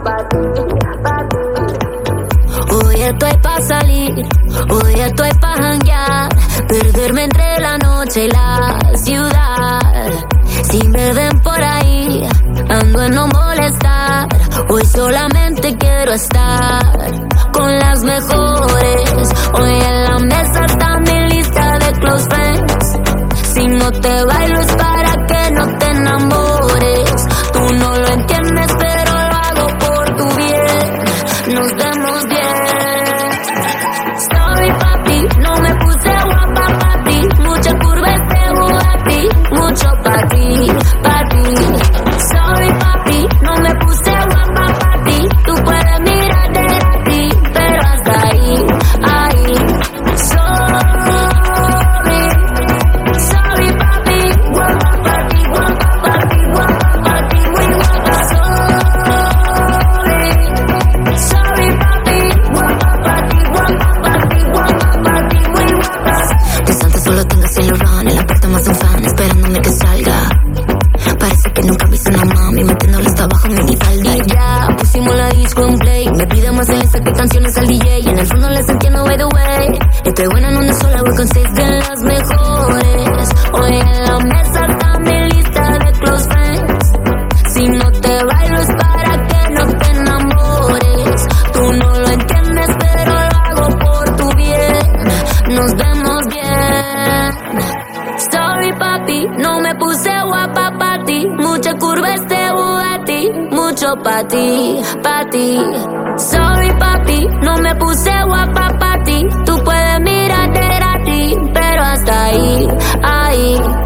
Hoy estoy pa' salir, hoy estoy pa' janguear, perderme entre la noche y la ciudad. Si me ven por ahí, ando en no molestar. Hoy solamente quiero estar con las mejores. Hoy en la mesa está mi lista de close friends. Si no te bailo es para que no te enamores. Tú no lo entiendes pero lo hago por tu bien. Nos vemos bien. Sorry papi, no me puse guapa pa' ti. Mucha curva este Bugatti, mucho pa' ti, pa' ti. Sorry papi, no me puse guapa pa' ti. Tú puedes mirarte a ti, pero hasta ahí, ahí. Sorry papi, guapa pa' ti, guapa pa' ti, guapa pa' ti, muy guapa. Sorry papi, guapa pa' ti, guapa pa' ti, guapa pa' ti, muy guapa. Pues antes solo tengo cielo run, en la parte más un fan, esperándome que salga. Parece que nunca viste una mami metiéndole hasta abajo minifalda. Y ya pusimos la disco en play. Me pide más en que canciones al DJ. Y en el fondo les entiendo by the way. Estoy buena en una sola, voy con 6 de las mejores. Hoy en la mesa está mi lista de close friends. Si no te bailo es para que no te enamores. Tú no lo entiendes pero lo hago por tu bien. Nos vemos bien. Sorry papi, no me puse guapa pa' ti. Mucha curva este Bugatti, mucho pa' ti, pa' ti. Sorry papi, no me puse guapa pa' ti. Tú puedes mirarte a ti, pero hasta ahí, ahí.